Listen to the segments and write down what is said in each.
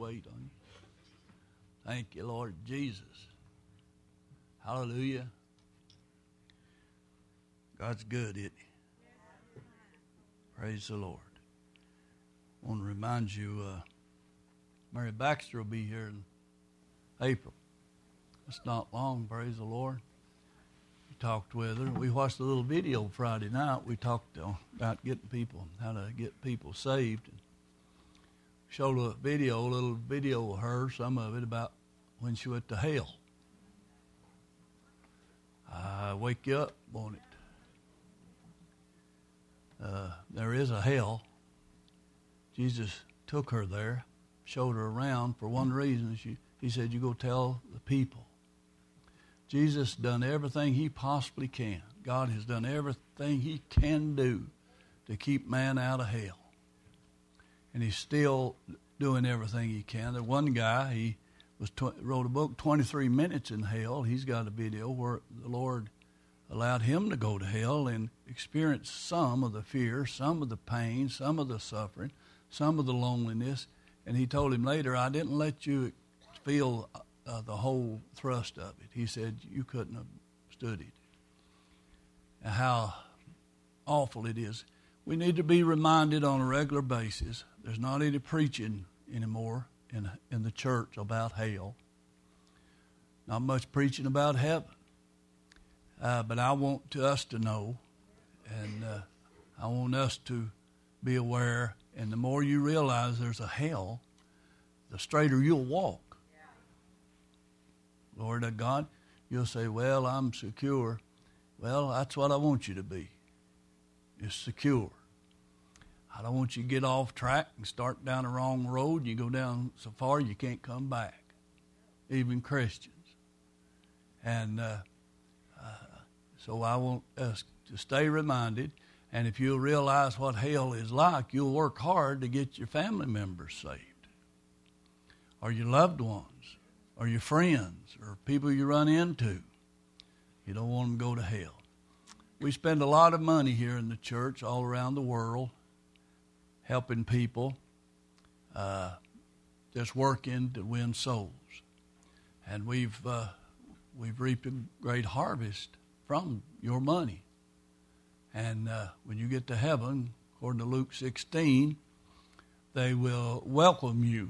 weight on you. Thank you, Lord Jesus. Hallelujah. God's good, isn't he? Praise the Lord. I want to remind you, Mary Baxter will be here in April. It's not long, praise the Lord. We talked with her. We watched a little video Friday night. We talked about getting people, how to get people saved. Showed a little video of her, some of it about when she went to hell. I wake you up, won't it? There is a hell. Jesus took her there, showed her around for one reason. He said, you go tell the people. Jesus done everything he possibly can. God has done everything he can do to keep man out of hell. And he's still doing everything he can. There one guy, he wrote a book, 23 Minutes in Hell. He's got a video where the Lord allowed him to go to hell and experience some of the fear, some of the pain, some of the suffering, some of the loneliness. And he told him later, I didn't let you feel the whole thrust of it. He said, you couldn't have stood it. And how awful it is. We need to be reminded on a regular basis. There's not any preaching anymore in the church about hell. Not much preaching about heaven. But I want us to know, and I want us to be aware. And the more you realize there's a hell, the straighter you'll walk. Lord God, you'll say, well, I'm secure. Well, that's what I want you to be, is secure. I don't want you to get off track and start down the wrong road. You go down so far you can't come back, even Christians. And so I want us to stay reminded. And if you'll realize what hell is like, you'll work hard to get your family members saved, or your loved ones, or your friends, or people you run into. You don't want them to go to hell. We spend a lot of money here in the church all around the world helping people, just working to win souls. And we've reaped a great harvest from your money. And when you get to heaven, according to Luke 16, they will welcome you.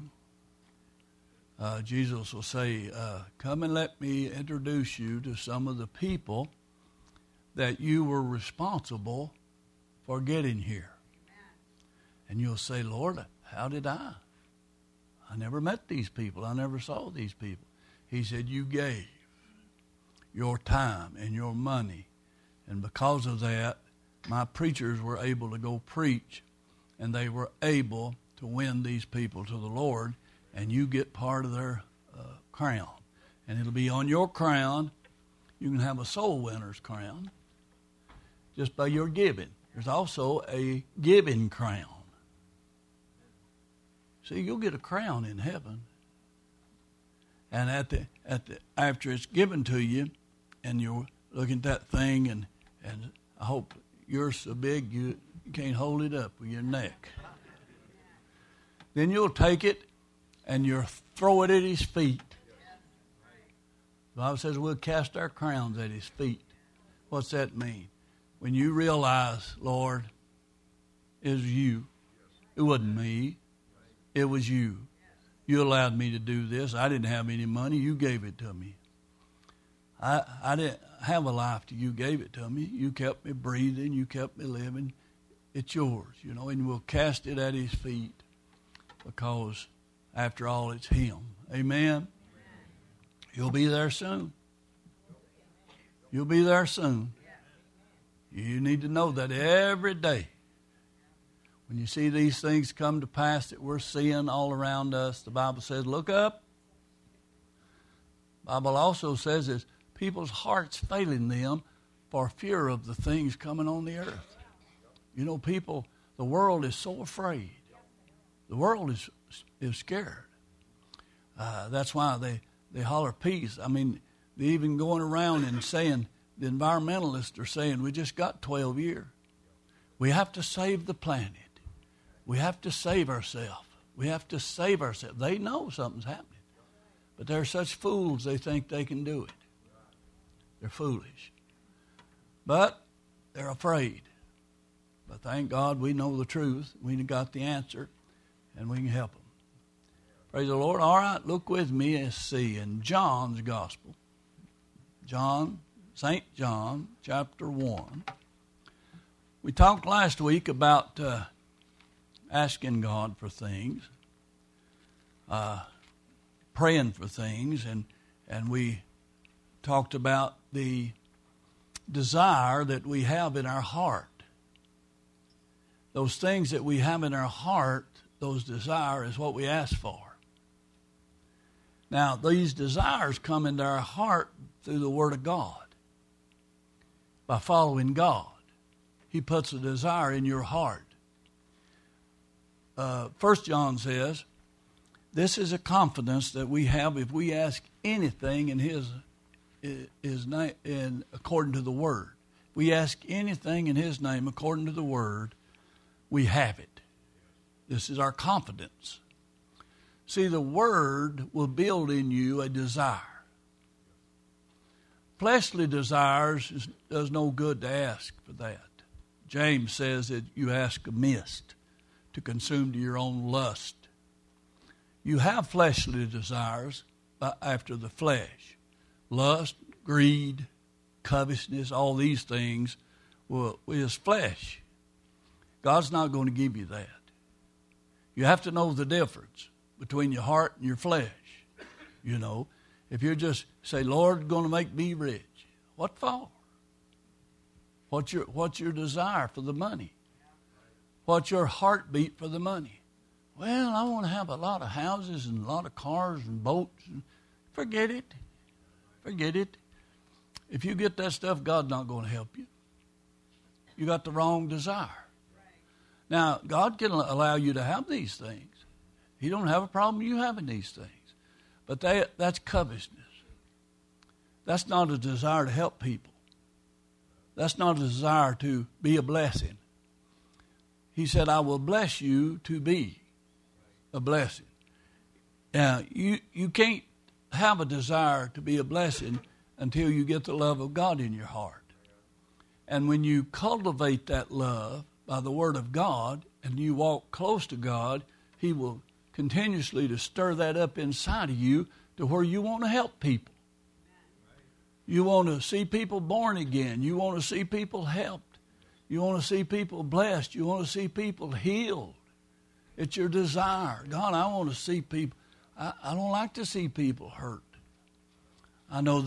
Jesus will say, come and let me introduce you to some of the people that you were responsible for getting here. And you'll say, Lord, how did I? I never met these people. I never saw these people. He said, you gave your time and your money. And because of that, my preachers were able to go preach, and they were able to win these people to the Lord, and you get part of their crown. And it'll be on your crown. You can have a soul winner's crown just by your giving. There's also a giving crown. See, you'll get a crown in heaven. And after it's given to you, and you're looking at that thing, and I hope yours so big you can't hold it up with your neck. Then you'll take it and you'll throw it at his feet. The Bible says we'll cast our crowns at his feet. What's that mean? When you realize, Lord, it was you. It wasn't me. It was you. You allowed me to do this. I didn't have any money. You gave it to me. I didn't have a life till you gave it to me. You kept me breathing. You kept me living. It's yours, and we'll cast it at his feet because, after all, it's him. Amen? You'll be there soon. You'll be there soon. You need to know that every day. When you see these things come to pass that we're seeing all around us, the Bible says, look up. The Bible also says it's people's hearts failing them for fear of the things coming on the earth. People, the world is so afraid. The world is scared. That's why they holler peace. I mean, they're even going around and saying, the environmentalists are saying, we just got 12 years. We have to save the planet. We have to save ourselves. We have to save ourselves. They know something's happening. But they're such fools, they think they can do it. They're foolish. But they're afraid. But thank God we know the truth. We got the answer, and we can help them. Praise the Lord. All right, look with me and see in John's Gospel. St. John, chapter 1. We talked last week about asking God for things, praying for things, and we talked about the desire that we have in our heart. Those things that we have in our heart, those desires, is what we ask for. Now, these desires come into our heart through the Word of God. By following God, He puts a desire in your heart. 1 John says, this is a confidence that we have if we ask anything in His name, according to the Word. If we ask anything in His name according to the Word, we have it. This is our confidence. See, the Word will build in you a desire. Fleshly desires does no good to ask for that. James says that you ask amiss to consume to your own lust. You have fleshly desires after the flesh. Lust, greed, covetousness, all these things is flesh. God's not going to give you that. You have to know the difference between your heart and your flesh. You know, if you just say, Lord, going to make me rich, what for? What's your desire for the money? What's your heartbeat for the money? Well, I want to have a lot of houses and a lot of cars and boats. Forget it. Forget it. If you get that stuff, God's not going to help you. You got the wrong desire. Now, God can allow you to have these things. He don't have a problem you having these things. But that's covetousness. That's not a desire to help people. That's not a desire to be a blessing. He said, I will bless you to be a blessing. Now, you can't have a desire to be a blessing until you get the love of God in your heart. And when you cultivate that love by the Word of God and you walk close to God, He will continuously to stir that up inside of you to where you want to help people. You want to see people born again. You want to see people helped. You want to see people blessed. You want to see people healed. It's your desire. God, I want to see people. I don't like to see people hurt. I know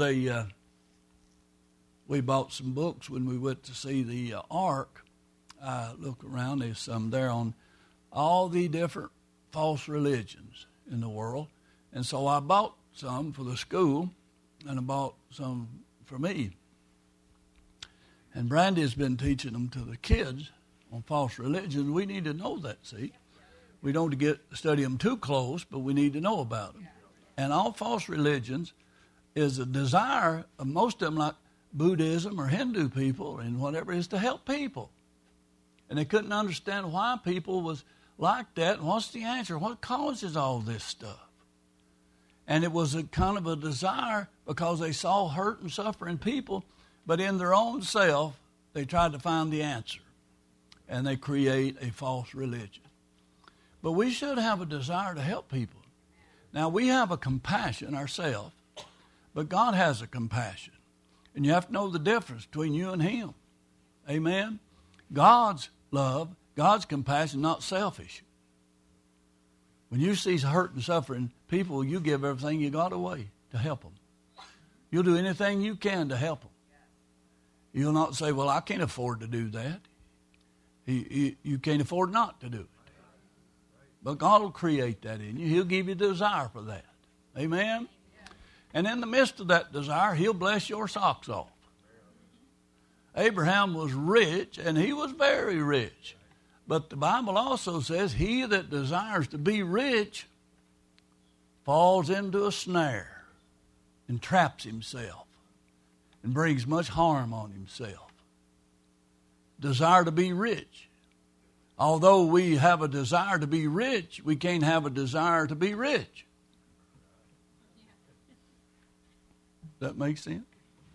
we bought some books when we went to see the Ark. I look around, there's some there on all the different false religions in the world. And so I bought some for the school, and I bought some for me. And Brandy's been teaching them to the kids on false religions. We need to know that, see. We don't study them too close, but we need to know about them. And all false religions is a desire of most of them, like Buddhism or Hindu people and whatever, is to help people. And they couldn't understand why people was like that. And what's the answer? What causes all this stuff? And it was a kind of a desire because they saw hurt and suffering people, but in their own self, they tried to find the answer. And they create a false religion. But we should have a desire to help people. Now, we have a compassion ourselves, but God has a compassion. And you have to know the difference between you and Him. Amen? God's love, God's compassion, not selfish. When you see hurt and suffering people, you give everything you got away to help them. You'll do anything you can to help them. You'll not say, well, I can't afford to do that. You can't afford not to do it. But God will create that in you. He'll give you the desire for that. Amen? And in the midst of that desire, He'll bless your socks off. Abraham was rich, and he was very rich. But the Bible also says, he that desires to be rich falls into a snare and traps himself and brings much harm on himself. Desire to be rich. Although we have a desire to be rich, we can't have a desire to be rich. Does that make sense?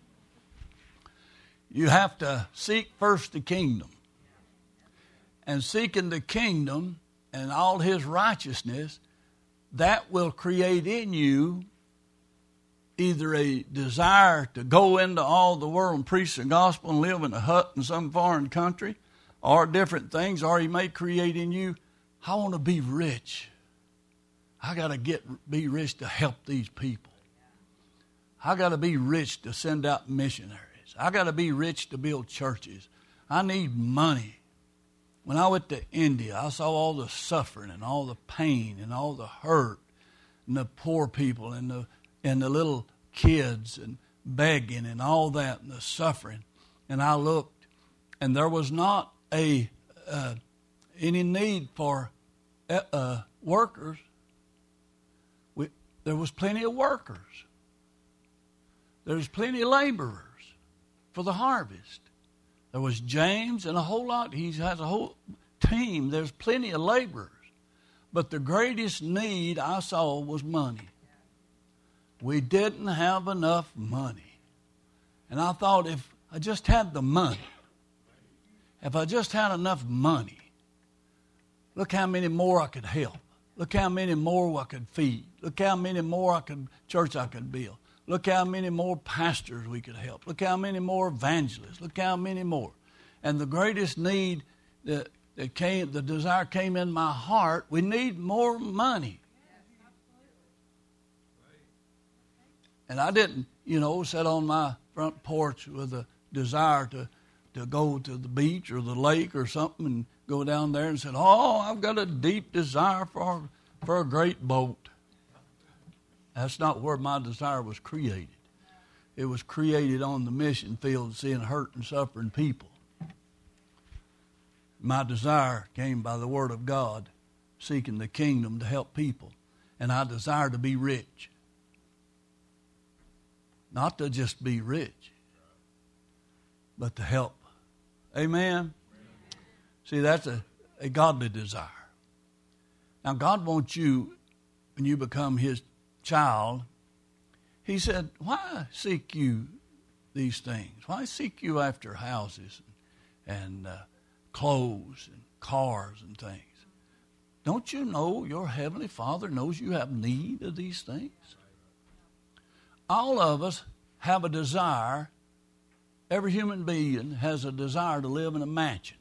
You have to seek first the kingdom. And seeking the kingdom and all his righteousness, that will create in you either a desire to go into all the world and preach the gospel and live in a hut in some foreign country, or different things, or he may create in you, I want to be rich. I got to be rich to help these people. I got to be rich to send out missionaries. I got to be rich to build churches. I need money. When I went to India, I saw all the suffering and all the pain and all the hurt and the poor people and the little kids and begging and all that and the suffering. And I looked, and there was not any need for workers. There was plenty of workers. There's plenty of laborers for the harvest. There was James and a whole lot. He has a whole team. There's plenty of laborers. But the greatest need I saw was money. We didn't have enough money. And I thought, if I just had the money, if I just had enough money, look how many more I could help. Look how many more I could feed. Look how many more church I could build. Look how many more pastors we could help. Look how many more evangelists. Look how many more. And the greatest need the desire came in my heart, we need more money. And I didn't, sit on my front porch with a desire to go to the beach or the lake or something and go down there and say, oh, I've got a deep desire for a great boat. That's not where my desire was created. It was created on the mission field, seeing hurt and suffering people. My desire came by the Word of God, seeking the kingdom to help people. And I desire to be rich. Not to just be rich, but to help. Amen? See, that's a godly desire. Now, God wants you, when you become his child, he said, why seek you these things? Why seek you after houses and clothes and cars and things? Don't you know your heavenly Father knows you have need of these things? All of us have a desire. Every human being has a desire to live in a mansion.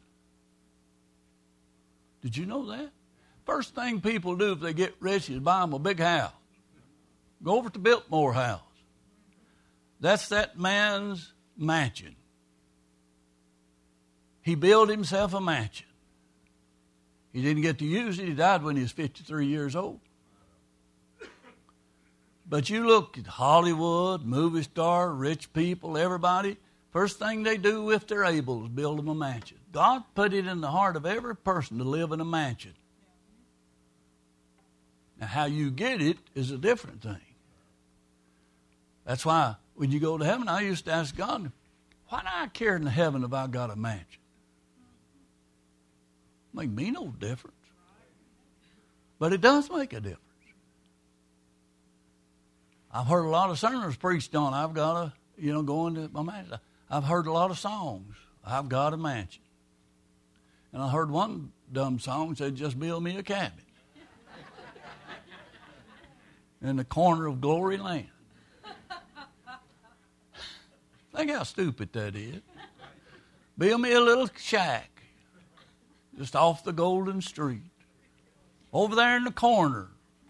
Did you know that? First thing people do if they get rich is buy them a big house. Go over to Biltmore House. That's that man's mansion. He built himself a mansion. He didn't get to use it. He died when he was 53 years old. But you look at Hollywood, movie star, rich people, everybody, first thing they do if they're able is build them a mansion. God put it in the heart of every person to live in a mansion. Now, how you get it is a different thing. That's why when you go to heaven, I used to ask God, why do I care in heaven if I got a mansion? Make me no difference. But it does make a difference. I've heard a lot of sermons preached on, I've got to, go into my mansion. I've heard a lot of songs, I've got a mansion. And I heard one dumb song said, just build me a cabin in the corner of Glory Land. Think how stupid that is. Build me a little shack just off the Golden Street, over there in the corner.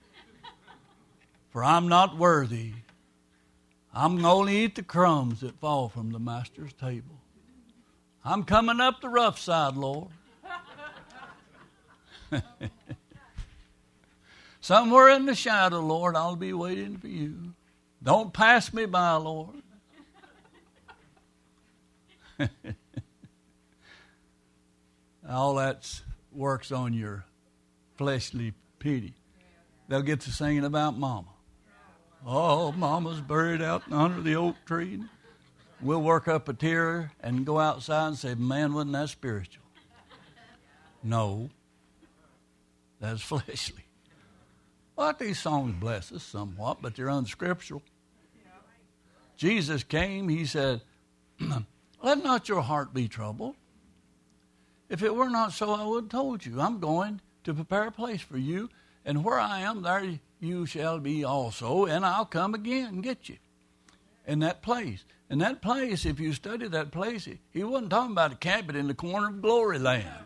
For I'm not worthy. I'm going to only eat the crumbs that fall from the master's table. I'm coming up the rough side, Lord. Somewhere in the shadow, Lord, I'll be waiting for you. Don't pass me by, Lord. All that works on your fleshly pity. They'll get to singing about Mama. Oh, Mama's buried out under the oak tree. We'll work up a tear and go outside and say, man, wasn't that spiritual? No, that's fleshly. Well, these songs bless us somewhat, but they're unscriptural. Jesus came, he said, let not your heart be troubled. If it were not so, I would have told you. I'm going to prepare a place for you, and where I am, there you shall be also, and I'll come again and get you. In that place. In that place, if you study that place, he wasn't talking about a cabin in the corner of glory land.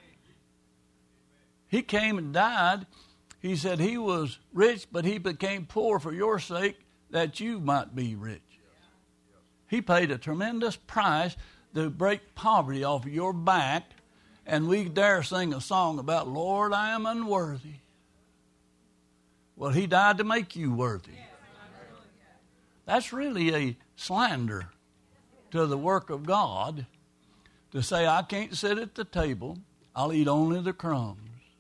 He came and died. He said he was rich, but he became poor for your sake, that you might be rich. He paid a tremendous price to break poverty off of your back, and we dare sing a song about, Lord, I am unworthy. Well, he died to make you worthy. That's really a slander to the work of God to say, I can't sit at the table, I'll eat only the crumbs.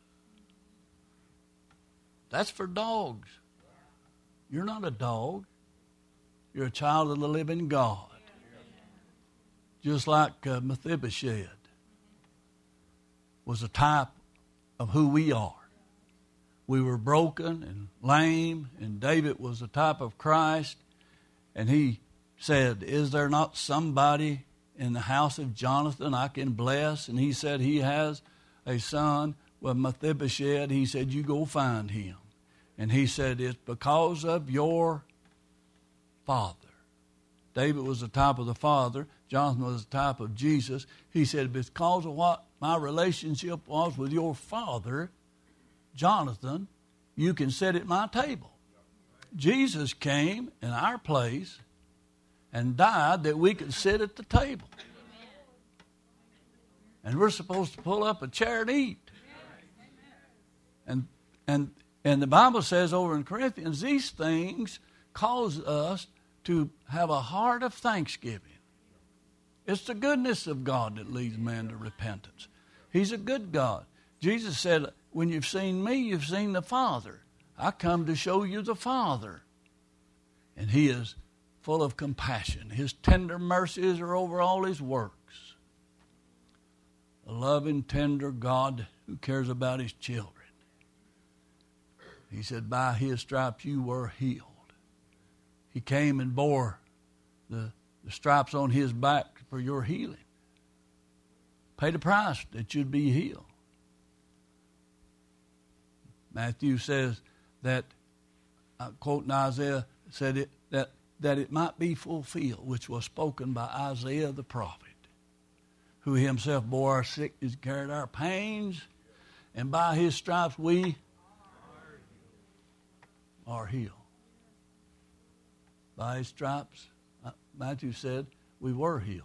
That's for dogs. You're not a dog. You're a child of the living God. Just like Mephibosheth was a type of who we are. We were broken and lame, and David was a type of Christ. And he said, is there not somebody in the house of Jonathan I can bless? And he said he has a son with Mephibosheth. He said, you go find him. And he said, it's because of your father. David was the type of the father. Jonathan was the type of Jesus. He said, because of what my relationship was with your father, Jonathan, you can sit at my table. Jesus came in our place and died that we could sit at the table. And we're supposed to pull up a chair and eat. And the Bible says over in Corinthians, these things cause us to have a heart of thanksgiving. It's the goodness of God that leads man to repentance. He's a good God. Jesus said, when you've seen me, you've seen the Father. I come to show you the Father. And he is full of compassion. His tender mercies are over all his works. A loving, tender God who cares about his children. He said, by his stripes you were healed. He came and bore the stripes on his back for your healing. Paid a price that you'd be healed. Matthew says that, quoting Isaiah, said it, that it might be fulfilled, which was spoken by Isaiah the prophet, who himself bore our sickness, carried our pains, and by his stripes we are healed. By his stripes, Matthew said, we were healed.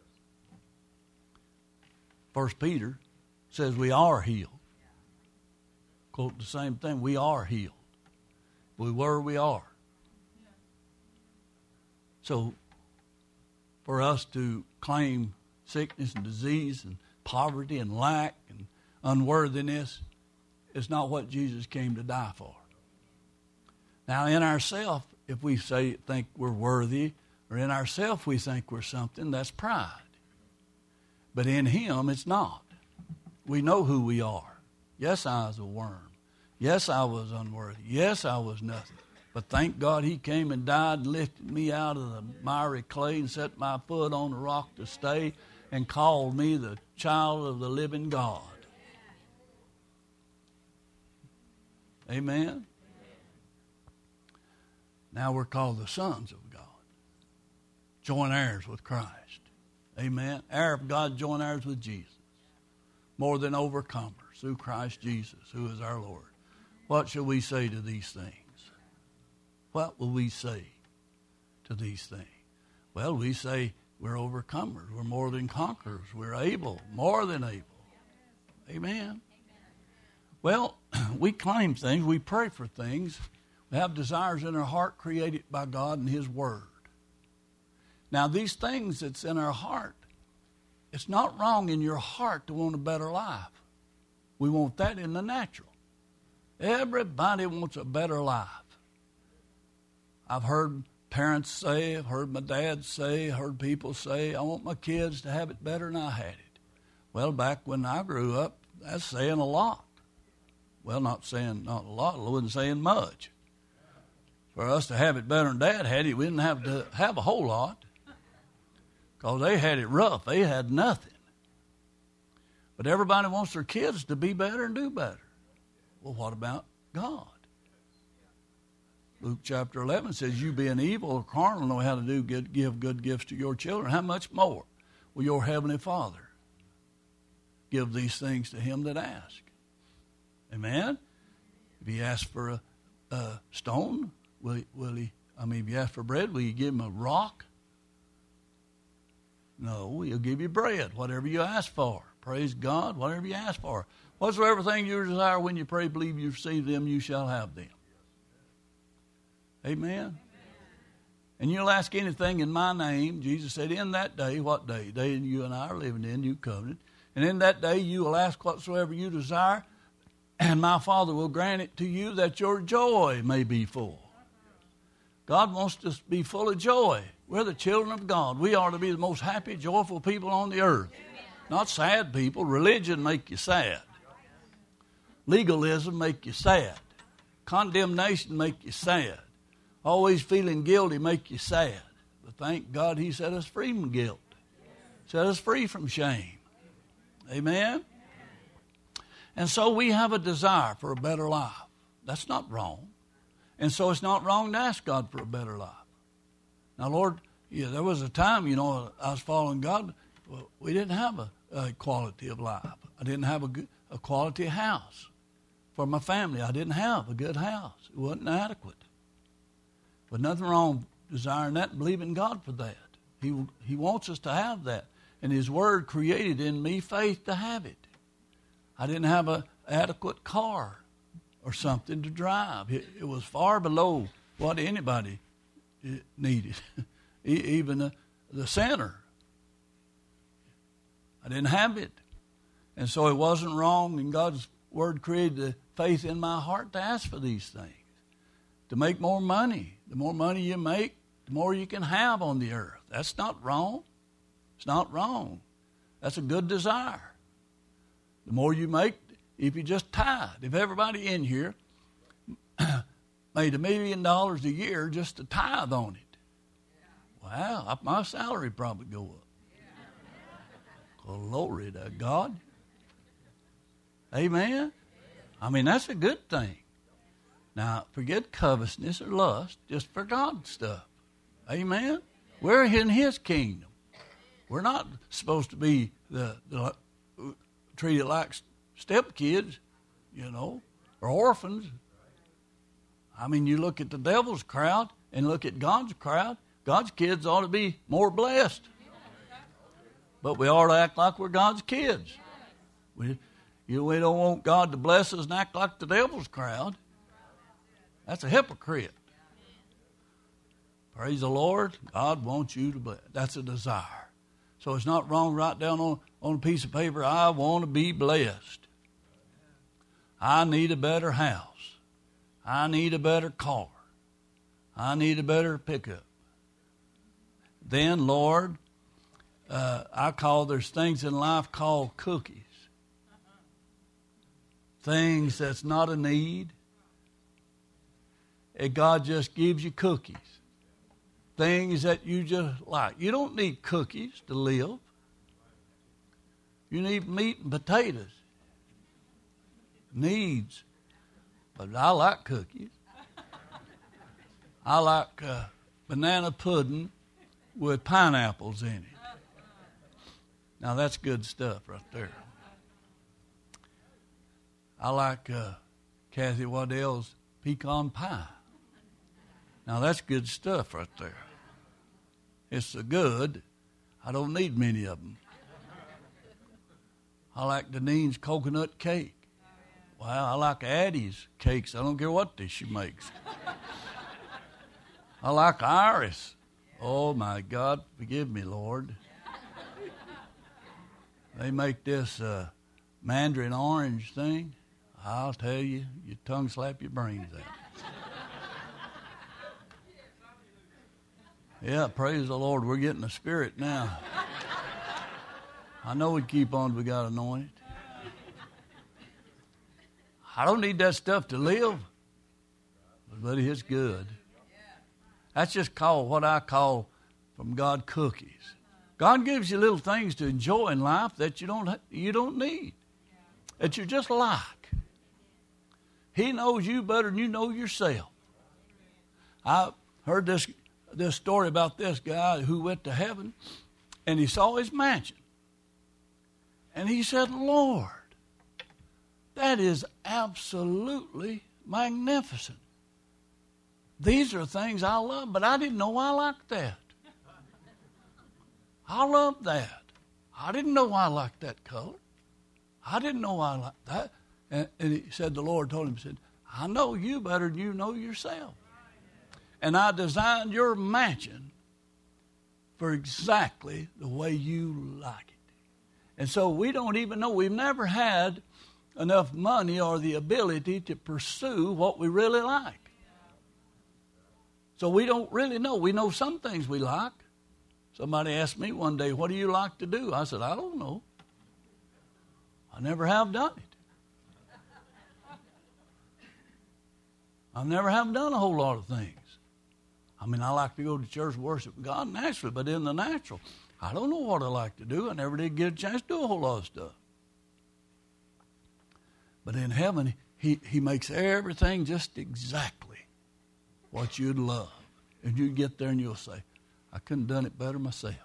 1 Peter says we are healed. Quote the same thing, we are healed. We were, we are. So, for us to claim sickness and disease and poverty and lack and unworthiness is not what Jesus came to die for. Now, in ourselves, if we think we're worthy, or in ourselves we think we're something, that's pride. But in him, it's not. We know who we are. Yes, I was a worm. Yes, I was unworthy. Yes, I was nothing. But thank God he came and died and lifted me out of the miry clay and set my foot on the rock to stay and called me the child of the living God. Amen? Now we're called the sons of God. Joint heirs with Christ. Amen? Heir of God, joint heirs with Jesus. More than overcomers through Christ Jesus, who is our Lord. What shall we say to these things? What will we say to these things? Well, we say we're overcomers. We're more than conquerors. We're able, more than able. Amen? Well, we claim things. We pray for things. We have desires in our heart created by God and his word. Now, these things that's in our heart, it's not wrong in your heart to want a better life. We want that in the natural. Everybody wants a better life. I've heard parents say, I've heard my dad say, heard people say, I want my kids to have it better than I had it. Well, back when I grew up, That's saying a lot. Well, not a lot. I wasn't saying much. For us to have it better than Dad had it, we didn't have to have a whole lot. Because they had it rough. They had nothing. But everybody wants their kids to be better and do better. Well, what about God? Luke chapter 11 says, you being evil or carnal know how to give good gifts to your children. How much more will your heavenly Father give these things to him that ask? Amen? If he asks for a stone, will he? If you ask for bread, will you give him a rock? No, he'll give you bread, whatever you ask for. Praise God, whatever you ask for. Whatsoever thing you desire when you pray, believe you receive them, you shall have them. Amen? And you'll ask anything in my name. Jesus said, in that day, what day? Day you and I are living in, new covenant. And in that day you will ask whatsoever you desire, and my Father will grant it to you that your joy may be full. God wants us to be full of joy. We're the children of God. We are to be the most happy, joyful people on the earth. Not sad people. Religion make you sad. Legalism make you sad. Condemnation make you sad. Always feeling guilty make you sad. But thank God he set us free from guilt. Set us free from shame. Amen? And so we have a desire for a better life. That's not wrong. And so it's not wrong to ask God for a better life. Now, Lord, there was a time, I was following God. Well, we didn't have a quality of life. I didn't have a quality house for my family. I didn't have a good house. It wasn't adequate. But nothing wrong desiring that and believing God for that. He wants us to have that. And his word created in me faith to have it. I didn't have an adequate car or something to drive. It was far below what anybody needed, even the sinner. I didn't have it. And so it wasn't wrong, and God's word created the faith in my heart to ask for these things. To make more money. The more money you make, the more you can have on the earth. That's not wrong. It's not wrong. That's a good desire. The more you make, if you just tithe. If everybody in here made $1 million a year just to tithe on it, wow, my salary probably go up. Glory to God. Amen? That's a good thing. Now, forget covetousness or lust, just for God's stuff. Amen? We're in his kingdom. We're not supposed to be treated like stepkids, or orphans. You look at the devil's crowd and look at God's crowd. God's kids ought to be more blessed. But we ought to act like we're God's kids. We don't want God to bless us and act like the devil's crowd. That's a hypocrite. Praise the Lord. God wants you to bless. That's a desire. So it's not wrong to write down on a piece of paper, I want to be blessed. I need a better house. I need a better car. I need a better pickup. Then, Lord, there's things in life called cookies. Things that's not a need. And God just gives you cookies. Things that you just like. You don't need cookies to live. You need meat and potatoes. Needs. But I like cookies. I like banana pudding with pineapples in it. Now that's good stuff right there. I like Kathy Waddell's pecan pie. Now that's good stuff right there. It's so good, I don't need many of them. I like Denine's coconut cake. Wow, I like Addie's cakes. I don't care what she makes. I like Iris. Oh my God, forgive me, Lord. They make this mandarin orange thing. I'll tell you, your tongue slap your brains out. Yeah, praise the Lord. We're getting the Spirit now. I know we keep on, we got anointed. I don't need that stuff to live. But it's good. That's just called what I call from God cookies. God gives you little things to enjoy in life that you don't need, that you just like. He knows you better than you know yourself. I heard this story about this guy who went to heaven, and he saw his mansion. And he said, Lord, that is absolutely magnificent. These are things I love, but I didn't know I liked that. I love that. I didn't know I liked that color. I didn't know I liked that. And he said, the Lord told him, said, I know you better than you know yourself. And I designed your mansion for exactly the way you like it. And so we don't even know. We've never had enough money or the ability to pursue what we really like. So we don't really know. We know some things we like. Somebody asked me one day, what do you like to do? I said, I don't know. I never have done it. I never have done a whole lot of things. I mean, I like to go to church and worship God naturally, but in the natural, I don't know what I like to do. I never did get a chance to do a whole lot of stuff. But in heaven, he makes everything just exactly what you'd love. And you get there and you'll say, I couldn't have done it better myself.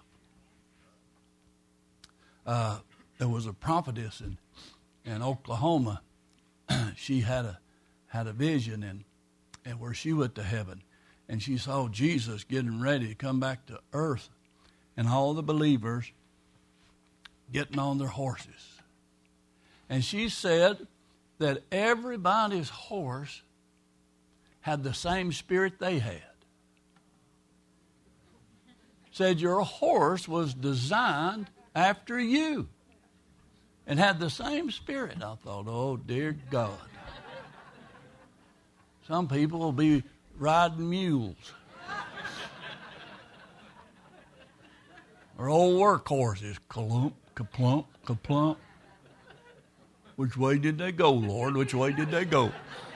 There was a prophetess in Oklahoma. She had a vision and where she went to heaven. And she saw Jesus getting ready to come back to earth. And all the believers getting on their horses. And she said that everybody's horse had the same spirit they had. Said your horse was designed after you and had the same spirit. I thought, oh, dear God. Some people will be riding mules or old workhorses. Clump, kaplump, kaplump. Which way did they go, Lord? Which way did they go?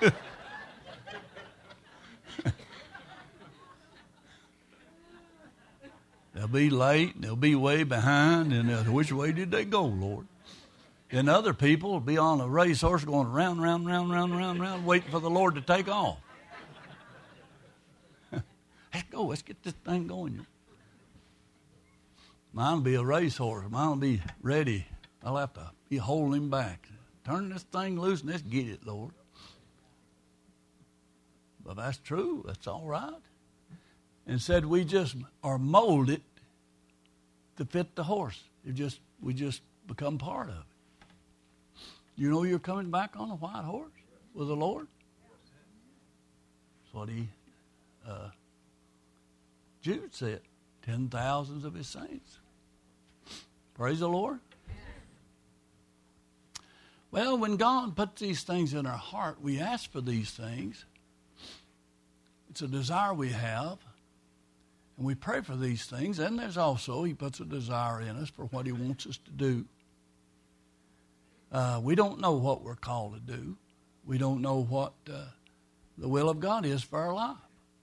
They'll be late, and they'll be way behind, and which way did they go, Lord? And other people will be on a racehorse going round, round, round, round, round, round, waiting for the Lord to take off. Let's go. Let's get this thing going. Mine will be a racehorse. Mine will be ready. I'll have to be holding him back. Turn this thing loose and let's get it, Lord. But that's true. That's all right. And said we just are molded to fit the horse. We just become part of it. You know you're coming back on a white horse with the Lord? That's what Jude said. 10,000s of his saints. Praise the Lord. Well, when God puts these things in our heart, we ask for these things. It's a desire we have. And we pray for these things. And there's also, he puts a desire in us for what he wants us to do. We don't know what we're called to do. We don't know what the will of God is for our life.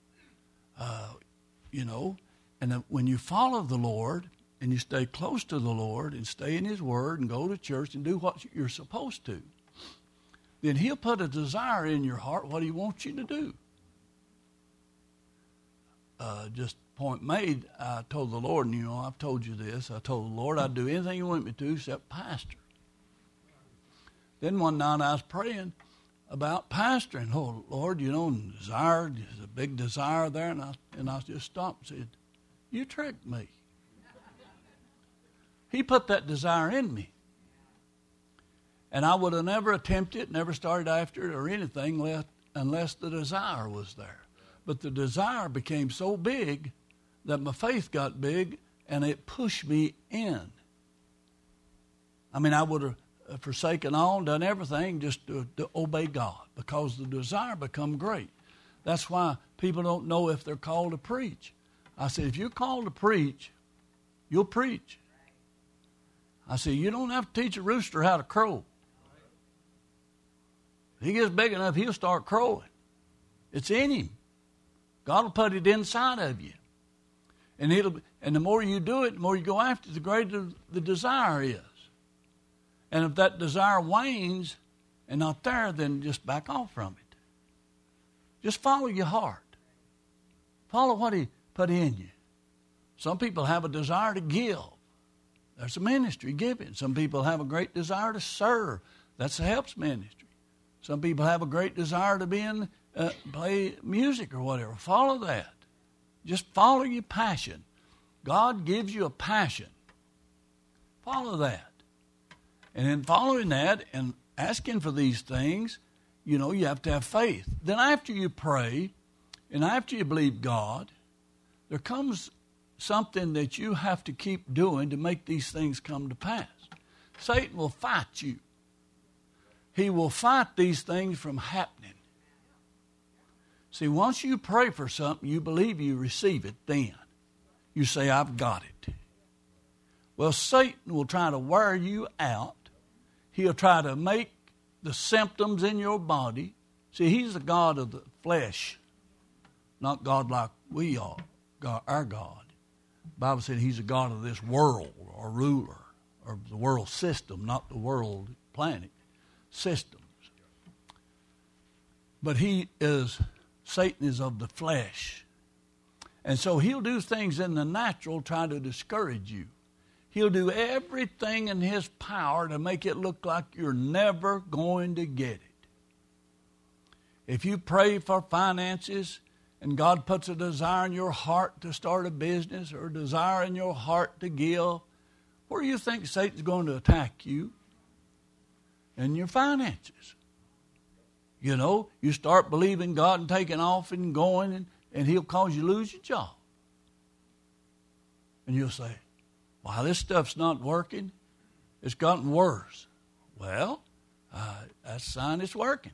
And when you follow the Lord and you stay close to the Lord and stay in his word and go to church and do what you're supposed to, then he'll put a desire in your heart what he wants you to do. Just point made, I told the Lord, and I've told you this, I told the Lord I'd do anything you want me to except pastor. Then one night I was praying about pastoring. Oh, Lord, desire, there's a big desire there, and I just stopped and said, you tricked me. He put that desire in me. And I would have never attempted it, never started after it or anything unless the desire was there. But the desire became so big that my faith got big and it pushed me in. I mean, I would have forsaken all and done everything just to obey God because the desire become great. That's why people don't know if they're called to preach. I said, if you're called to preach, you'll preach. I said, you don't have to teach a rooster how to crow. He gets big enough, he'll start crowing. It's in him. God will put it inside of you. And the more you do it, the more you go after it, the greater the desire is. And if that desire wanes and not there, then just back off from it. Just follow your heart. Follow what he put in you. Some people have a desire to give. There's a ministry, giving. Some people have a great desire to serve. That's the helps ministry. Some people have a great desire to play music or whatever. Follow that. Just follow your passion. God gives you a passion. Follow that. And in following that and asking for these things, you have to have faith. Then after you pray and after you believe God, there comes something that you have to keep doing to make these things come to pass. Satan will fight you. He will fight these things from happening. See, once you pray for something, you believe you receive it, then you say, I've got it. Well, Satan will try to wear you out. He'll try to make the symptoms in your body. See, he's the God of the flesh, not God like we are, our God. The Bible said he's a God of this world, or ruler, or the world system, not the world planet, systems. But Satan is of the flesh. And so he'll do things in the natural, try to discourage you. He'll do everything in his power to make it look like you're never going to get it. If you pray for finances and God puts a desire in your heart to start a business or a desire in your heart to give, where do you think Satan's going to attack you? In your finances. You start believing God and taking off and going, and he'll cause you to lose your job. And you'll say, wow, this stuff's not working. It's gotten worse. Well, that's a sign it's working.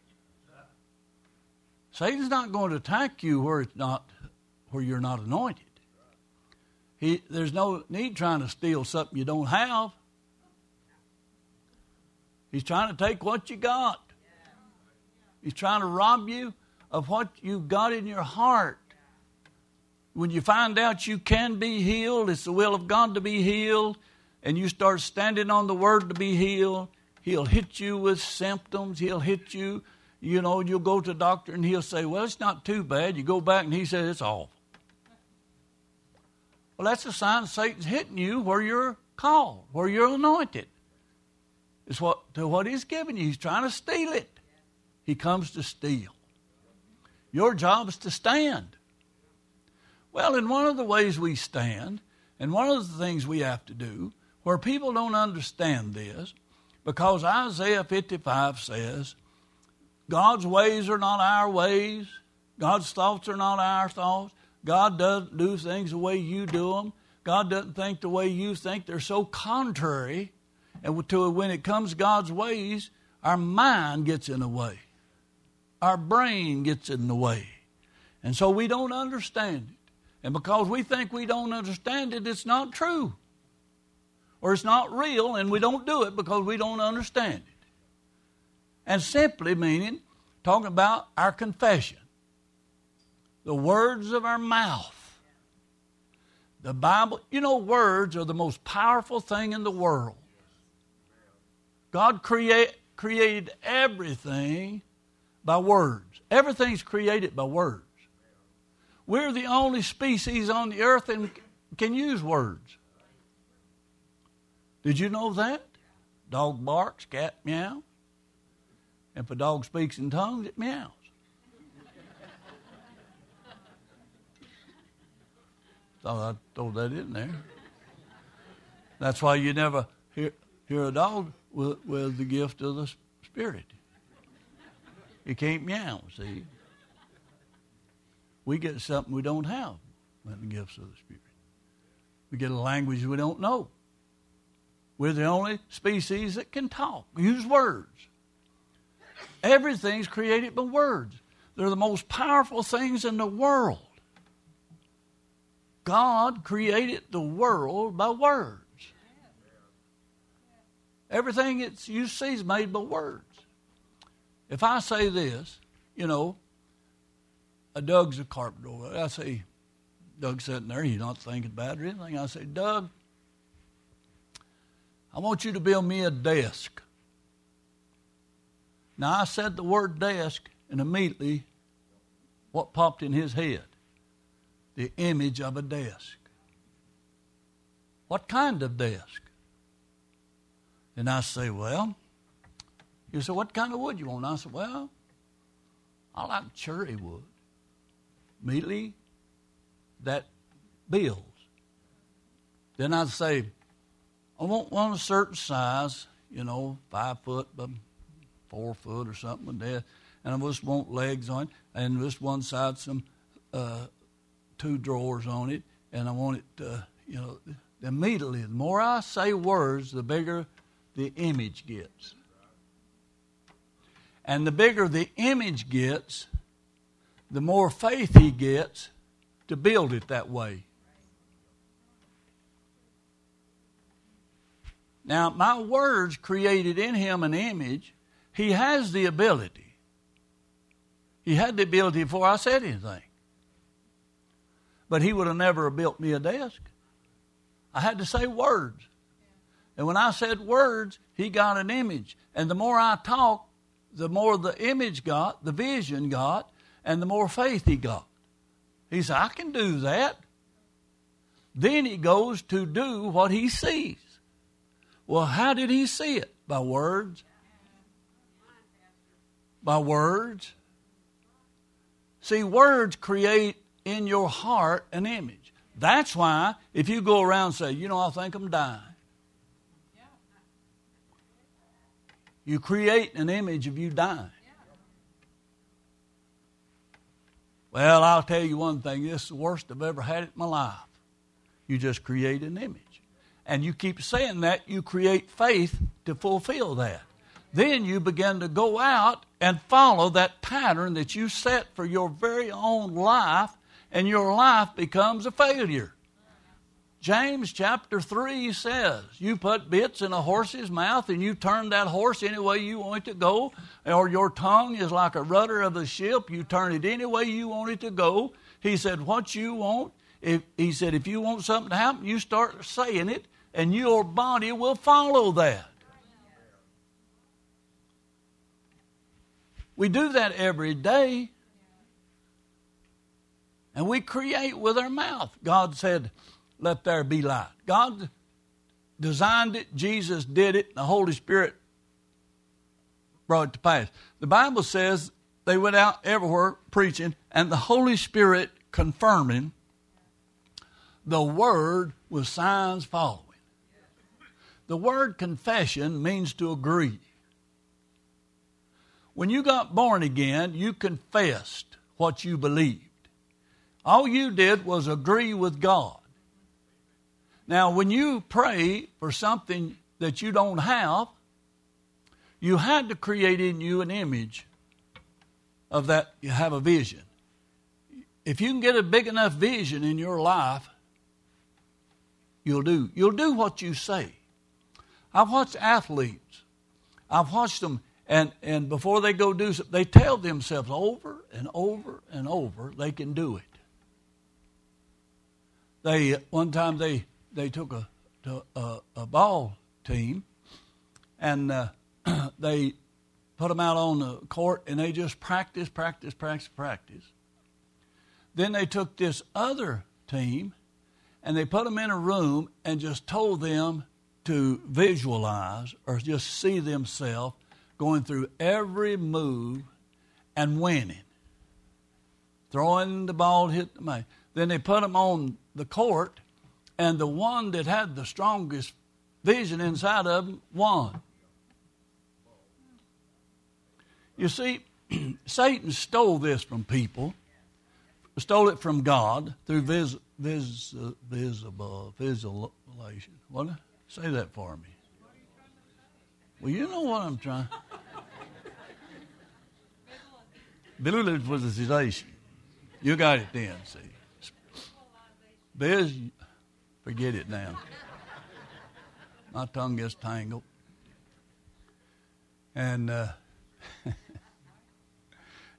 Satan's not going to attack you where you're not anointed. There's no need trying to steal something you don't have. He's trying to take what you got. He's trying to rob you of what you've got in your heart. When you find out you can be healed, it's the will of God to be healed, and you start standing on the word to be healed, he'll hit you with symptoms. He'll hit you, you'll go to the doctor and he'll say, well, it's not too bad. You go back and he says, it's awful. Well, that's a sign Satan's hitting you where you're called, where you're anointed. It's what he's giving you. He's trying to steal it. He comes to steal. Your job is to stand. Well, in one of the ways we stand, and one of the things we have to do, where people don't understand this, because Isaiah 55 says, God's ways are not our ways. God's thoughts are not our thoughts. God doesn't do things the way you do them. God doesn't think the way you think. They're so contrary. And when it comes to God's ways, our mind gets in the way. Our brain gets in the way. And so we don't understand it. And because we think we don't understand it, it's not true. Or it's not real, and we don't do it because we don't understand it. And simply meaning, talking about our confession. The words of our mouth. The Bible, words are the most powerful thing in the world. God created everything by words. Everything's created by words. We're the only species on the earth that can use words. Did you know that? Dog barks, cat meows. And if a dog speaks in tongues, it meows. Thought I'd throw that in there. That's why you never hear a dog with the gift of the Spirit. You can't meow, see. We get something we don't have with the gifts of the Spirit. We get a language we don't know. We're the only species that can talk, use words. Everything's created by words. They're the most powerful things in the world. God created the world by words. Everything you see is made by words. If I say this, Doug's a carpenter. I say, Doug's sitting there, he's not thinking about it or anything. I say, Doug, I want you to build me a desk. Now, I said the word desk, and immediately what popped in his head? The image of a desk. What kind of desk? And I say, well, you say, what kind of wood you want? And I said, well, I like cherry wood. Immediately, that builds. Then I'd say, I want one a certain size, 5 foot by 4 foot or something like that. And I just want legs on it. And just one side, some 2 drawers on it. And I want it, immediately, the more I say words, the bigger the image gets. And the bigger the image gets, the more faith he gets to build it that way. Now, my words created in him an image. He has the ability. He had the ability before I said anything. But he would have never built me a desk. I had to say words. And when I said words, he got an image. And the more I talked, the more the image got, the vision got, and the more faith he got. He said, I can do that. Then he goes to do what he sees. Well, how did he see it? By words. By words. See, words create in your heart an image. That's why if you go around and say, I think I'm dying. You create an image of you dying. Well, I'll tell you one thing. This is the worst I've ever had it in my life. You just create an image. And you keep saying that, you create faith to fulfill that. Then you begin to go out and follow that pattern that you set for your very own life, and your life becomes a failure. James chapter 3 says, you put bits in a horse's mouth and you turn that horse any way you want it to go, or your tongue is like a rudder of a ship. You turn it any way you want it to go. He said, what you want, if you want something to happen, you start saying it, and your body will follow that. We do that every day. And we create with our mouth. God said, let there be light. God designed it. Jesus did it. The Holy Spirit brought it to pass. The Bible says they went out everywhere preaching, and the Holy Spirit confirming the word with signs following. The word confession means to agree. When you got born again, you confessed what you believed. All you did was agree with God. Now, when you pray for something that you don't have, you had to create in you an image of that. You have a vision. If you can get a big enough vision in your life, you'll do what you say. I've watched athletes. I've watched them, and before they go do something, they tell themselves over and over and over they can do it. One time they took a ball team, and they put them out on the court, and they just practice. Then they took this other team, and they put them in a room and just told them to visualize or just see themselves going through every move and winning. Throwing the ball, hit the man. Then they put them on the court, and the one that had the strongest vision inside of them won. You see, Satan stole this from people, stole it from God through visualization. What? Say that for me. Well, you know what I'm trying. Visualization. You got it then, see. Forget it now. My tongue gets tangled. And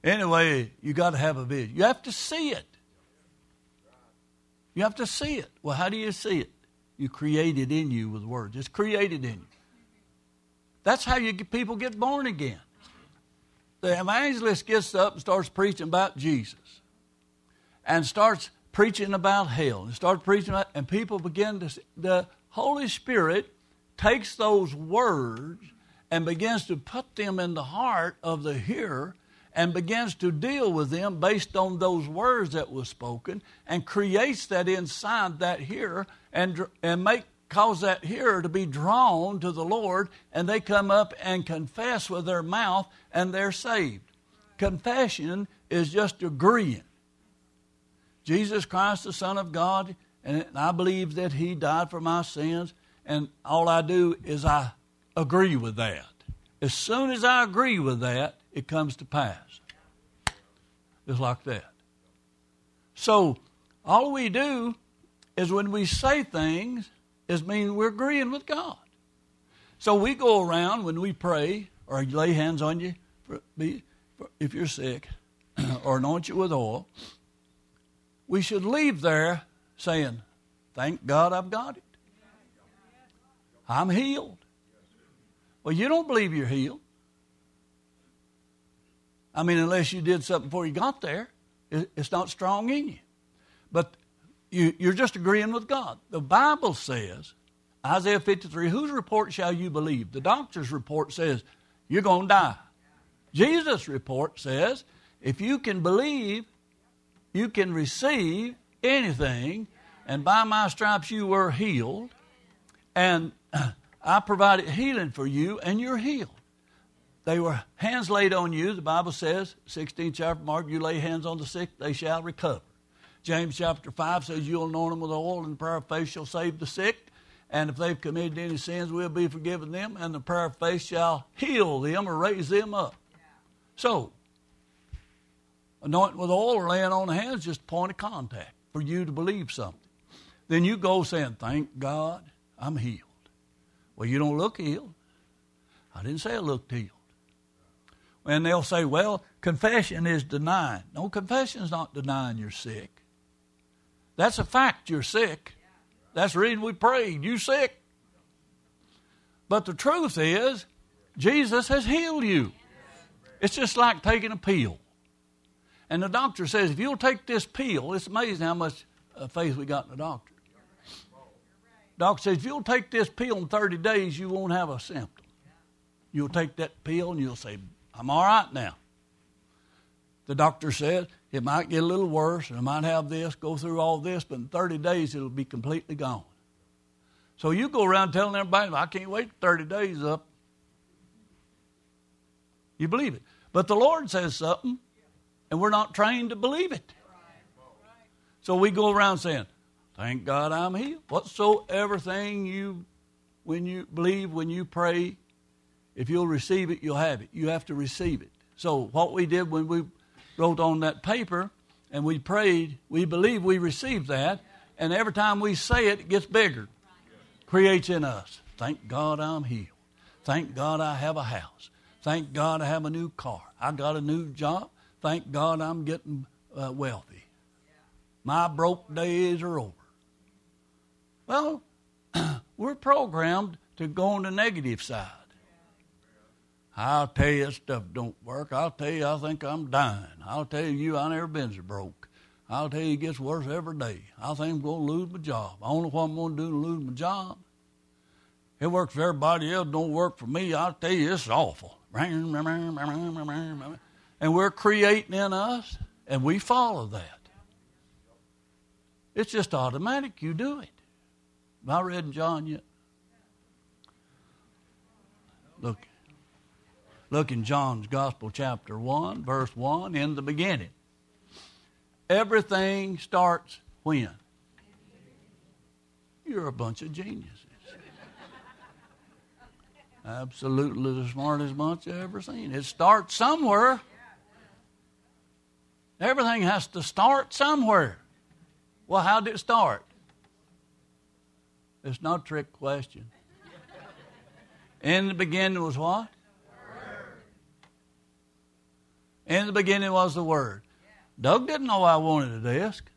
Anyway, you got to have a vision. You have to see it. You have to see it. Well, how do you see it? You create it in you with words. It's created in you. That's how people get born again. The evangelist gets up and starts preaching about Jesus. And starts preaching about hell. And starts preaching about, and people begin to see. The Holy Spirit takes those words and begins to put them in the heart of the hearer and begins to deal with them based on those words that were spoken and creates that inside that hearer and cause that hearer to be drawn to the Lord, and they come up and confess with their mouth and they're saved. Confession is just agreeing. Jesus Christ, the Son of God, and I believe that He died for my sins, and all I do is I agree with that. As soon as I agree with that, it comes to pass. Just like that. So, all we do is when we say things, is mean we're agreeing with God. So we go around when we pray or lay hands on you if you're sick or anoint you with oil, we should leave there saying, thank God I've got it. I'm healed. Well, you don't believe you're healed. I mean, unless you did something before you got there, it's not strong in you. But you're just agreeing with God. The Bible says, Isaiah 53, whose report shall you believe? The doctor's report says, you're going to die. Jesus' report says, if you can believe, you can receive anything, and by my stripes you were healed, and I provided healing for you, and you're healed. They were hands laid on you, the Bible says, 16th chapter, Mark, you lay hands on the sick, they shall recover. James chapter 5 says, you'll anoint them with oil, and the prayer of faith shall save the sick. And if they've committed any sins, we'll be forgiven them, and the prayer of faith shall heal them or raise them up. Yeah. So, anointing with oil or laying on the hands is just a point of contact for you to believe something. Then you go saying, thank God I'm healed. Well, you don't look healed. I didn't say I looked healed. And they'll say, well, confession is denying. No, confession is not denying you're sick. That's a fact you're sick. That's the reason we prayed. You sick. But the truth is, Jesus has healed you. It's just like taking a pill. And the doctor says, if you'll take this pill, it's amazing how much faith we got in the doctor. Doctor says, if you'll take this pill in 30 days, you won't have a symptom. You'll take that pill and you'll say, I'm all right now. The doctor says, it might get a little worse, and I might have this, go through all this, but in 30 days it'll be completely gone. So you go around telling everybody, I can't wait 30 days up. You believe it. But the Lord says something, and we're not trained to believe it. So we go around saying, thank God I'm healed. Whatsoever thing when you believe, when you pray, if you'll receive it, you'll have it. You have to receive it. So what we did when we wrote on that paper and we prayed, we believe we received that, and every time we say it, it gets bigger. Creates in us. Thank God I'm healed. Thank God I have a house. Thank God I have a new car. I got a new job. Thank God I'm getting wealthy. My broke days are over. Well, we're programmed to go on the negative side. I'll tell you, stuff don't work. I'll tell you, I think I'm dying. I'll tell you, I never been so broke. I'll tell you, it gets worse every day. I think I'm going to lose my job. I don't know what I'm going to do to lose my job. It works for everybody else. Don't work for me. I'll tell you, it's awful. And we're creating in us, and we follow that. It's just automatic. You do it. Have I read in John yet? Look in John's Gospel, chapter 1, verse 1, in the beginning. Everything starts when? You're a bunch of geniuses. Absolutely the smartest bunch I've ever seen. It starts somewhere. Everything has to start somewhere. Well, how did it start? It's not a trick question. In the beginning was what? In the beginning was the Word. Doug didn't know I wanted a desk.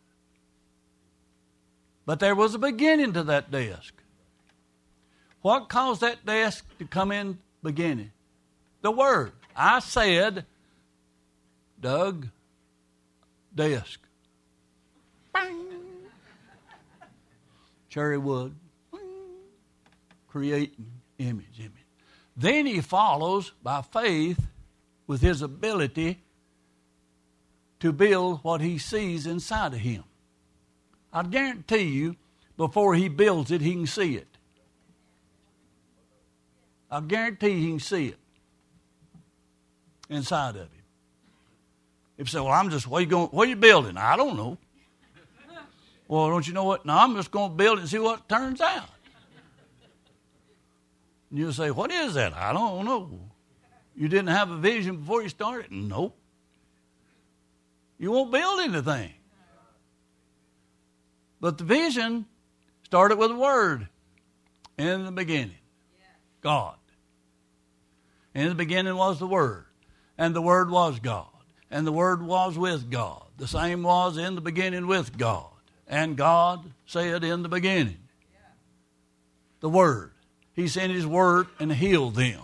But there was a beginning to that desk. What caused that desk to come in beginning? The Word. I said, Doug, desk. Bang. Cherry wood. Bang. Creating image. Then he follows by faith with his ability to build what he sees inside of him. I guarantee you, before he builds it, he can see it. I guarantee he can see it inside of him. If you say, well, what are you building? I don't know. Well, don't you know what? No, I'm just going to build it and see what turns out. And you'll say, what is that? I don't know. You didn't have a vision before you started? Nope. You won't build anything. But the vision started with a word. In the beginning, God. In the beginning was the Word. And the Word was God. And the Word was with God. The same was in the beginning with God. And God said in the beginning. The Word. He sent His Word and healed them.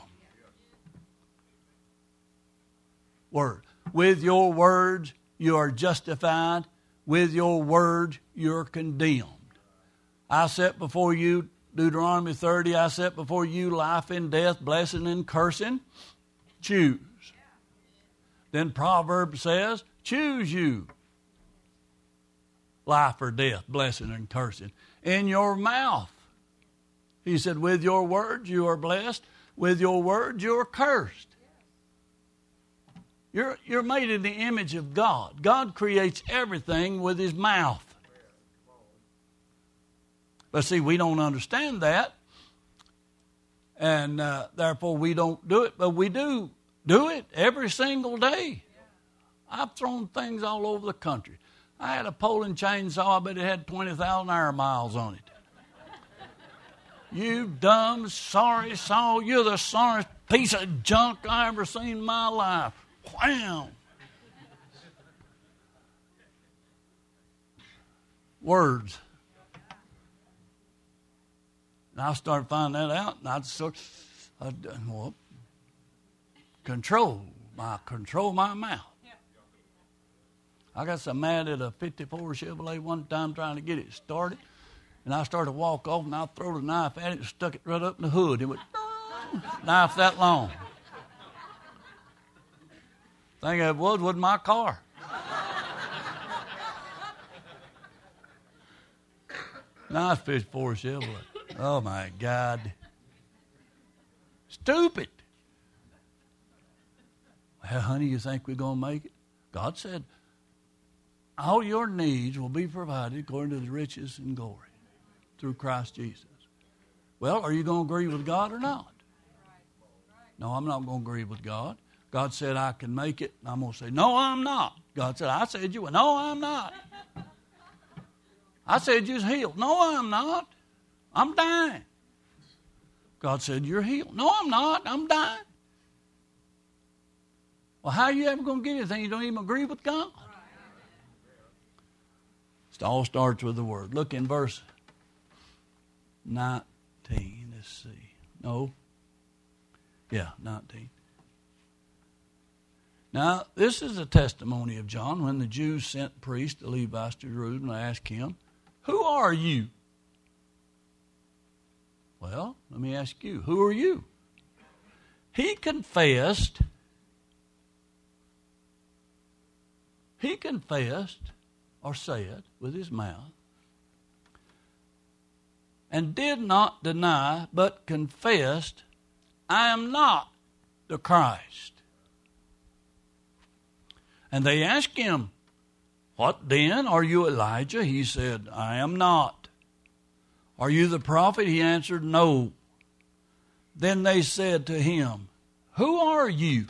Word. With your words you are justified. With your words you're condemned. I set before you, Deuteronomy 30, I set before you life and death, blessing and cursing. Choose. Then Proverbs says, choose you. Life or death, blessing and cursing. In your mouth. He said, with your words you are blessed. With your words you are cursed. You're made in the image of God. God creates everything with His mouth. But see, we don't understand that. And therefore we don't do it. But we do it every single day. I've thrown things all over the country. I had a Poland chainsaw, but it had 20,000 air miles on it. You dumb, sorry saw. You're the sorriest piece of junk I ever seen in my life. Wham! Words. And I started finding that out, and I'd control my mouth. I got so mad at a 54 Chevrolet one time trying to get it started, and I started to walk off, and I threw the knife at it and stuck it right up in the hood. It went, knife that long. Thing of it wasn't my car. Nice 54 Chevrolet. Oh, my God. Stupid. Well, honey, you think we're going to make it? God said, all your needs will be provided according to the riches and glory through Christ Jesus. Well, are you going to agree with God or not? No, I'm not going to agree with God. God said I can make it, and I'm going to say, no, I'm not. God said, I said you were. No, I'm not. I said you was healed. No, I'm not. I'm dying. God said, you're healed. No, I'm not. I'm dying. Well, how are you ever going to get anything you don't even agree with God? It all starts with the Word. Look in verse 19. Let's see. No. Yeah, 19. Now, this is a testimony of John when the Jews sent priests to Levites to Jerusalem and asked him, who are you? Well, let me ask you, who are you? He confessed or said with his mouth and did not deny but confessed, I am not the Christ. And they asked him, what then? Are you Elijah? He said, I am not. Are you the prophet? He answered, no. Then they said to him, who are you?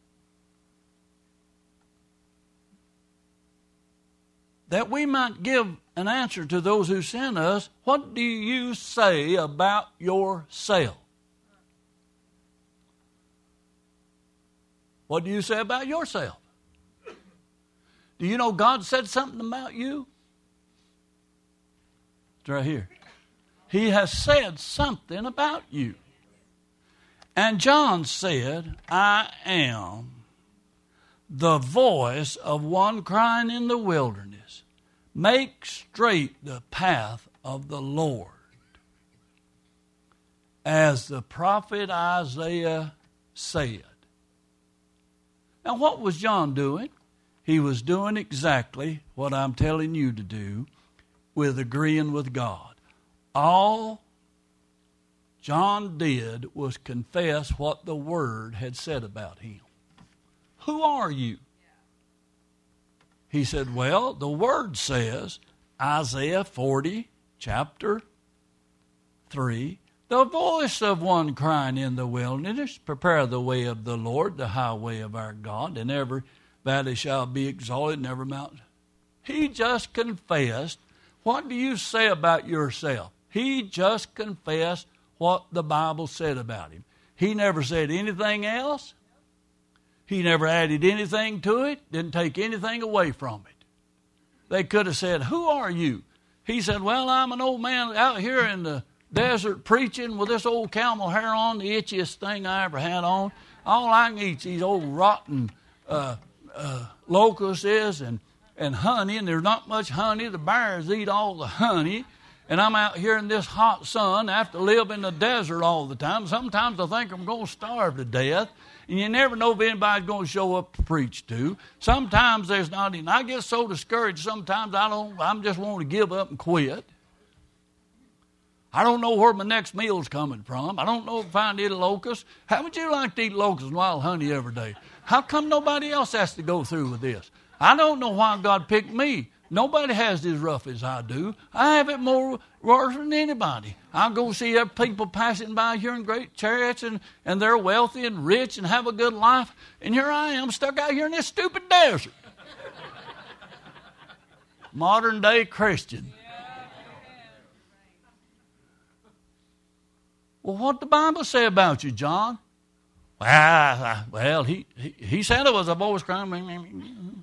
That we might give an answer to those who sent us, what do you say about yourself? What do you say about yourself? Do you know God said something about you? It's right here. He has said something about you. And John said, I am the voice of one crying in the wilderness, make straight the path of the Lord. As the prophet Isaiah said. Now what was John doing? He was doing exactly what I'm telling you to do, with agreeing with God. All John did was confess what the Word had said about him. Who are you? He said, well, the Word says, Isaiah 40, chapter 3, the voice of one crying in the wilderness, prepare the way of the Lord, the highway of our God, and every valley shall be exalted, and every mountain. He just confessed. What do you say about yourself? He just confessed what the Bible said about him. He never said anything else. He never added anything to it, didn't take anything away from it. They could have said, who are you? He said, well, I'm an old man out here in the desert preaching with this old camel hair on, the itchiest thing I ever had on. All I can eat's these old rotten locusts and honey, and there's not much honey. The bears eat all the honey. And I'm out here in this hot sun. I have to live in the desert all the time. Sometimes I think I'm going to starve to death. And you never know if anybody's going to show up to preach to. Sometimes there's not any. I get so discouraged sometimes I'm just want to give up and quit. I don't know where my next meal's coming from. I don't know if I can eat a locust. How would you like to eat locusts and wild honey every day? How come nobody else has to go through with this? I don't know why God picked me. Nobody has it as rough as I do. I have it more worse than anybody. I go see other people passing by here in great chariots and they're wealthy and rich and have a good life. And here I am stuck out here in this stupid desert. Modern day Christian. Well, what the Bible say about you, John? Well, he said it was a voice crying.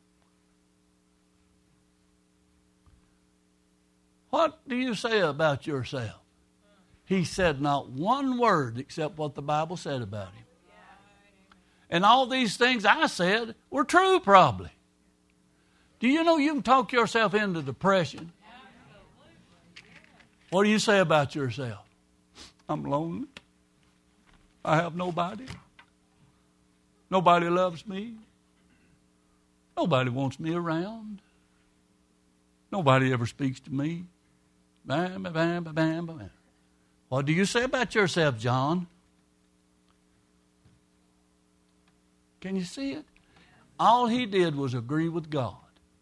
What do you say about yourself? He said not one word except what the Bible said about him. And all these things I said were true probably. Do you know you can talk yourself into depression? What do you say about yourself? I'm lonely. I have nobody. Nobody loves me. Nobody wants me around. Nobody ever speaks to me. Bam, bam, bam, bam, bam. What do you say about yourself, John? Can you see it? All he did was agree with God.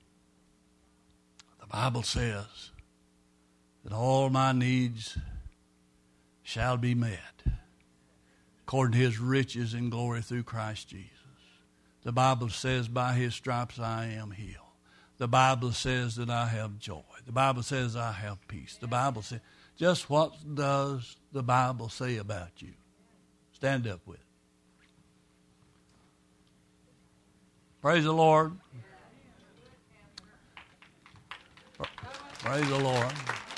The Bible says that all my needs shall be met according to his riches and glory through Christ Jesus. The Bible says by his stripes I am healed. The Bible says that I have joy. The Bible says I have peace. The Bible says, just what does the Bible say about you? Stand up with it. Praise the Lord. Praise the Lord.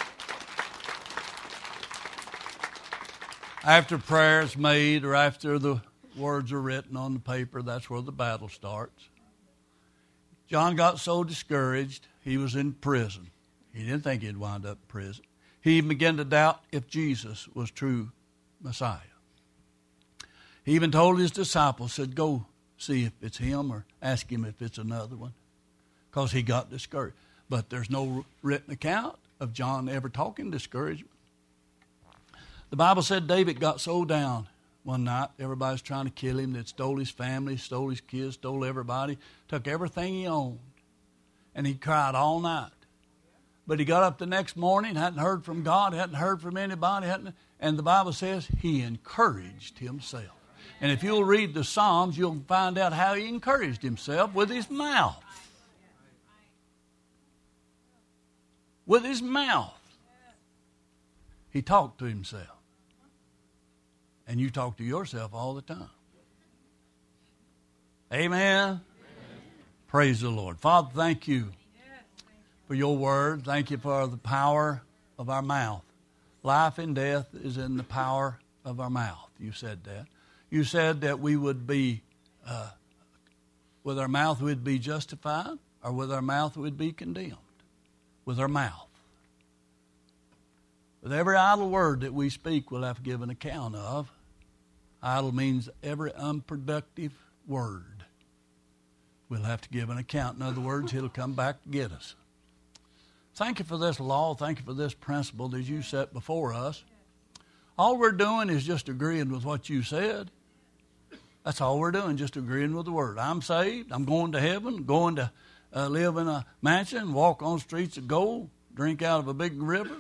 After prayer is made or after the words are written on the paper, that's where the battle starts. John got so discouraged, he was in prison. He didn't think he'd wind up in prison. He began to doubt if Jesus was true Messiah. He even told his disciples, said, go see if it's him or ask him if it's another one, because he got discouraged. But there's no written account of John ever talking discouragement. The Bible said David got so down one night, everybody's trying to kill him. They stole his family, stole his kids, stole everybody, took everything he owned. And he cried all night. But he got up the next morning, hadn't heard from God, hadn't heard from anybody, and the Bible says he encouraged himself. And if you'll read the Psalms, you'll find out how he encouraged himself with his mouth. With his mouth. He talked to himself. And you talk to yourself all the time. Amen? Praise the Lord. Father, thank you for your word. Thank you for the power of our mouth. Life and death is in the power of our mouth. You said that. You said that we would be, with our mouth we'd be justified, or with our mouth we'd be condemned. With our mouth. With every idle word that we speak, we'll have to give an account of. Idle means every unproductive word. We'll have to give an account. In other words, he'll come back to get us. Thank you for this law. Thank you for this principle that you set before us. All we're doing is just agreeing with what you said. That's all we're doing, just agreeing with the word. I'm saved. I'm going to heaven, going to live in a mansion, walk on streets of gold, drink out of a big river.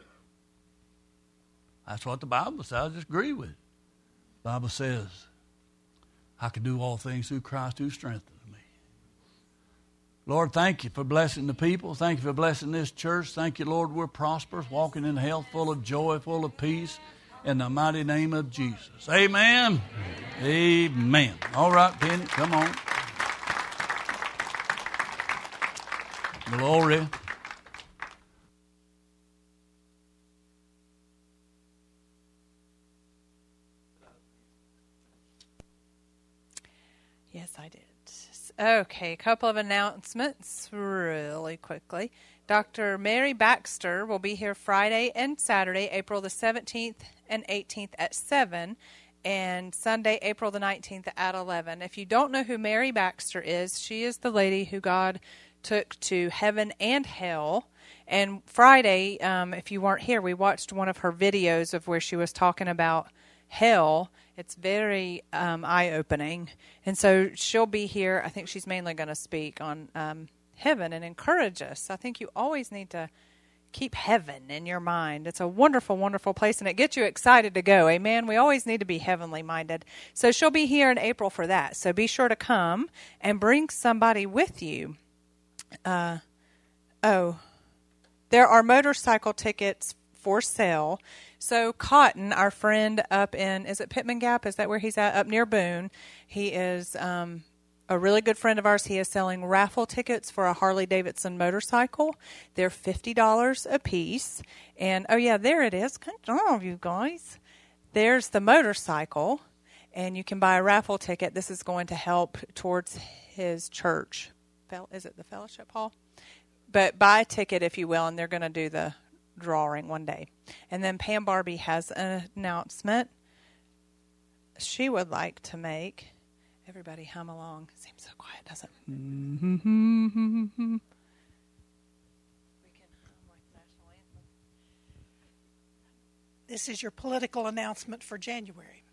That's what the Bible says. I just agree with it. The Bible says, I can do all things through Christ who strengthens me. Lord, thank you for blessing the people. Thank you for blessing this church. Thank you, Lord, we're prosperous, walking in health, full of joy, full of peace, in the mighty name of Jesus. Amen. Amen. All right, Penny, come on. Glory. Yes, I did. Okay, a couple of announcements really quickly. Dr. Mary Baxter will be here Friday and Saturday, April the 17th and 18th at 7, and Sunday, April the 19th at 11. If you don't know who Mary Baxter is, she is the lady who God took to heaven and hell. And Friday, if you weren't here, we watched one of her videos of where she was talking about hell. It's very eye-opening. And so she'll be here. I think she's mainly going to speak on heaven and encourage us. I think you always need to keep heaven in your mind. It's a wonderful, wonderful place, and it gets you excited to go. Amen? We always need to be heavenly minded. So she'll be here in April for that. So be sure to come and bring somebody with you. There are motorcycle tickets for sale. So Cotton, our friend up in, is it Pittman Gap? Is that where he's at? Up near Boone. He is a really good friend of ours. He is selling raffle tickets for a Harley-Davidson motorcycle. They're $50 a piece. And, oh, yeah, there it is. Good job, you guys. There's the motorcycle, and you can buy a raffle ticket. This is going to help towards his church. Is it the Fellowship Hall? But buy a ticket, if you will, and they're going to do the drawing one day. And then Pam Barbie has an announcement she would like to make. Everybody hum along. It seems so quiet, doesn't it? We can hum like the national anthem. This is your political announcement for January.